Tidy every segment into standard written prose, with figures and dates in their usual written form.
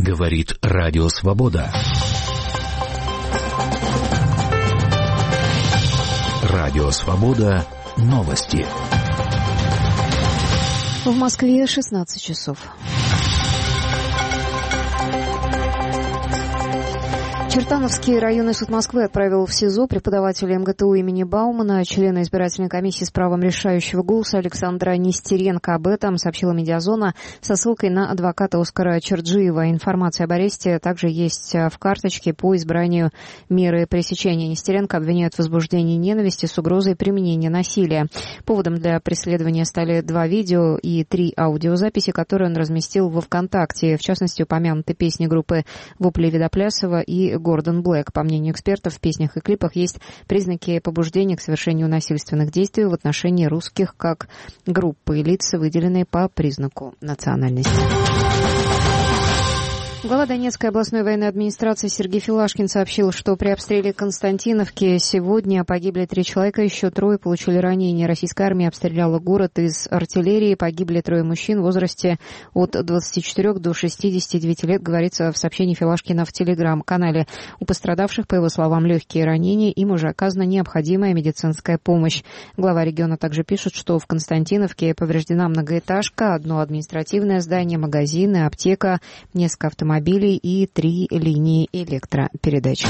Говорит Радио Свобода. Радио Свобода. Новости. В Москве 16 часов. Чертановский районный суд Москвы отправил в СИЗО преподавателя МГТУ имени Баумана, члена избирательной комиссии с правом решающего голоса Александра Нестеренко. Об этом сообщила «Медиазона» со ссылкой на адвоката Оскара Черджиева. Информация об аресте также есть в карточке по избранию меры пресечения. Нестеренко обвиняют в возбуждении ненависти с угрозой применения насилия. Поводом для преследования стали 2 видео и 3 аудиозаписи, которые он разместил во ВКонтакте. В частности, упомянуты песни группы «Вопли Видоплясова» и Гордон Блэк. По мнению экспертов, в песнях и клипах есть признаки побуждения к совершению насильственных действий в отношении русских как группы и лица, выделенные по признаку национальности. Глава Донецкой областной военной администрации Сергей Филашкин сообщил, что при обстреле Константиновки сегодня погибли 3 человека, еще 3 получили ранения. Российская армия обстреляла город из артиллерии. Погибли 3 мужчин в возрасте от 24 до 69 лет, говорится в сообщении Филашкина в Телеграм-канале. У пострадавших, по его словам, легкие ранения, им уже оказана необходимая медицинская помощь. Глава региона также пишет, что в Константиновке повреждена многоэтажка, 1 административное здание, магазины, аптека, несколько автомобилей и 3 линии электропередач.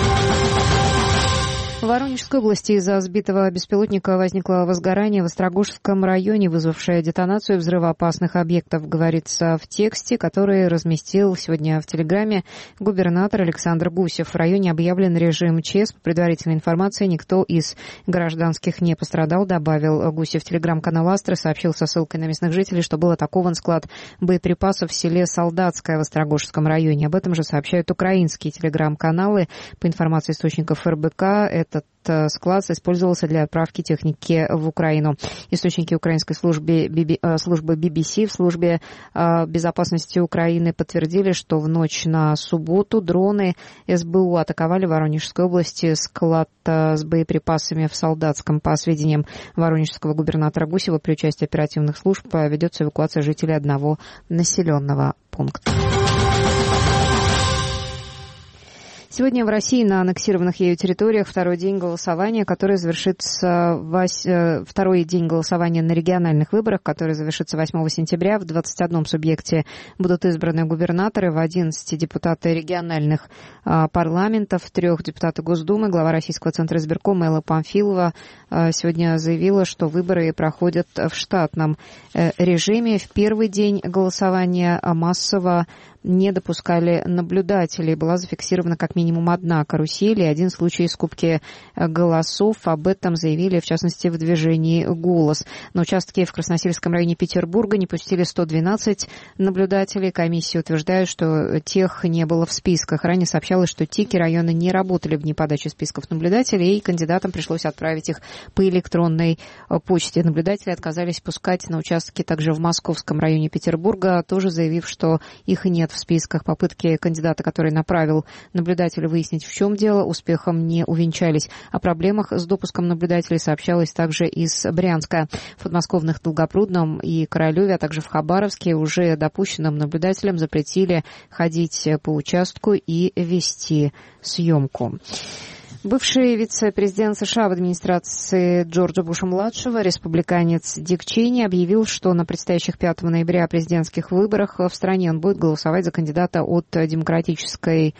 В Воронежской области из-за сбитого беспилотника возникло возгорание в Острогожском районе, вызвавшее детонацию взрывоопасных объектов, говорится в тексте, который разместил сегодня в Телеграме губернатор Александр Гусев. В районе объявлен режим ЧС. По предварительной информации, никто из гражданских не пострадал, добавил Гусев. Телеграм-канал «Астра» сообщил со ссылкой на местных жителей, что был атакован склад боеприпасов в селе Солдатское в Острогожском районе. Об этом же сообщают украинские телеграм-каналы. По информации источников РБК, этот склад использовался для отправки техники в Украину. Источники украинской службы BBC в службе безопасности Украины подтвердили, что в ночь на субботу дроны СБУ атаковали в Воронежской области склад с боеприпасами в Солдатском. По сведениям воронежского губернатора Гусева, при участии оперативных служб ведется эвакуация жителей одного населенного пункта. Сегодня в России на аннексированных ею территориях второй день голосования на региональных выборах, который завершится 8 сентября. В 21 субъекте будут избраны губернаторы, в 11 депутаты региональных парламентов, 3 депутаты Госдумы. Глава Российского центра избиркома Элла Памфилова сегодня заявила, что выборы проходят в штатном режиме. В первый день голосования массово не допускали наблюдателей. Была зафиксирована как минимум 1 карусель и 1 случай скупки голосов. Об этом заявили, в частности, в движении «Голос». На участке в Красносельском районе Петербурга не пустили 112 наблюдателей. Комиссия утверждает, что тех не было в списках. Ранее сообщалось, что ТИКи района не работали в дни подачи списков наблюдателей, и кандидатам пришлось отправить их по электронной почте. Наблюдатели отказались пускать на участке также в Московском районе Петербурга, тоже заявив, что их нет в списках. Попытки кандидата, который направил наблюдателя, выяснить, в чем дело, успехом не увенчались. О проблемах с допуском наблюдателей сообщалось также из Брянска. В подмосковных Долгопрудном и Королеве, а также в Хабаровске уже допущенным наблюдателям запретили ходить по участку и вести съемку. Бывший вице-президент США в администрации Джорджа Буша-младшего, республиканец Дик Чейни, объявил, что на предстоящих 5 ноября президентских выборах в стране он будет голосовать за кандидата от Демократической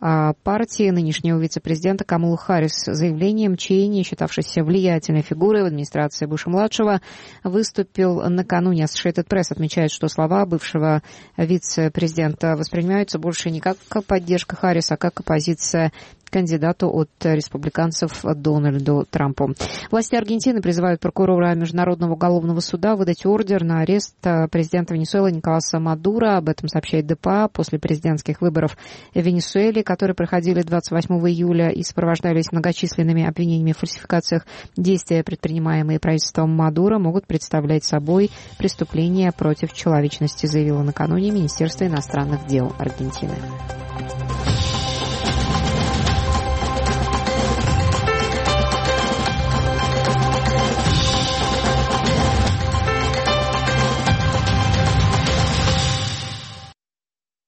партии нынешнего вице-президента Камалу Харрис. Заявлением Чейни, считавшийся влиятельной фигурой в администрации Буша-младшего, выступил накануне. Associated Press отмечает, что слова бывшего вице-президента воспринимаются больше не как поддержка Харриса, а как оппозиция кандидату от республиканцев Дональду Трампу. Власти Аргентины призывают прокурора Международного уголовного суда выдать ордер на арест президента Венесуэлы Николаса Мадуро. Об этом сообщает ДПА. После президентских выборов в Венесуэле, которые проходили 28 июля и сопровождались многочисленными обвинениями в фальсификациях, действия, предпринимаемые правительством Мадуро, могут представлять собой преступления против человечности, заявило накануне Министерство иностранных дел Аргентины.